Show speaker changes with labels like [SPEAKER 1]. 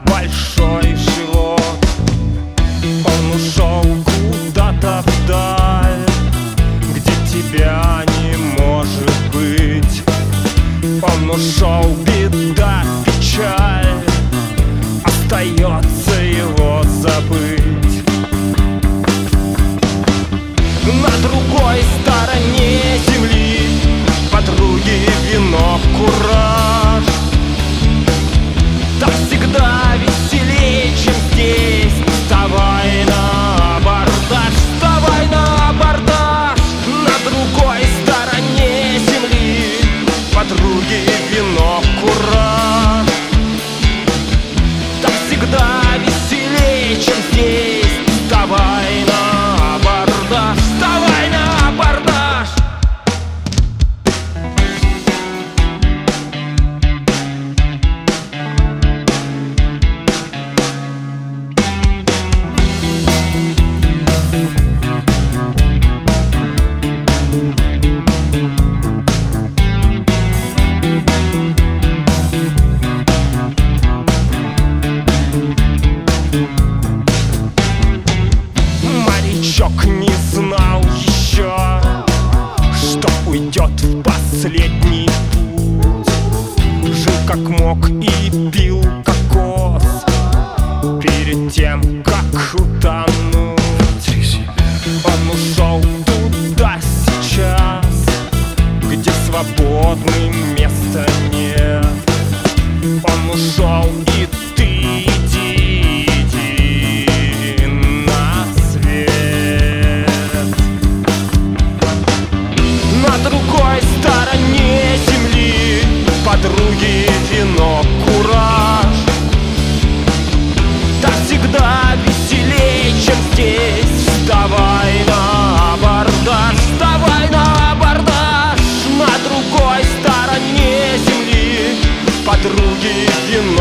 [SPEAKER 1] большой живот. Он ушел куда-то вдаль, где тебя не может быть. Он ушел, беда, печаль, остается его забыть. На другой стороне земли подруги, вино, кураж. Там всегда веселее, чем здесь. Вставай на абордаж, вставай на абордаж. На другой стороне земли подруги, вино, кураж. Там всегда веселее, чем здесь. Вставай на абордаж, вставай на абордаж. Морячок не знал еще, что уйдет в последний путь. Жил как мог и пил кокос перед тем, как утонуть. Он ушел туда сейчас, где свободным места нет. Он ушел, и ты иди, иди на свет. На другой стороне земли подруги, вино, кураж. Там всегда веселее, чем здесь. Вставай на абордаж, вставай на абордаж. На другой стороне земли подруги, вино,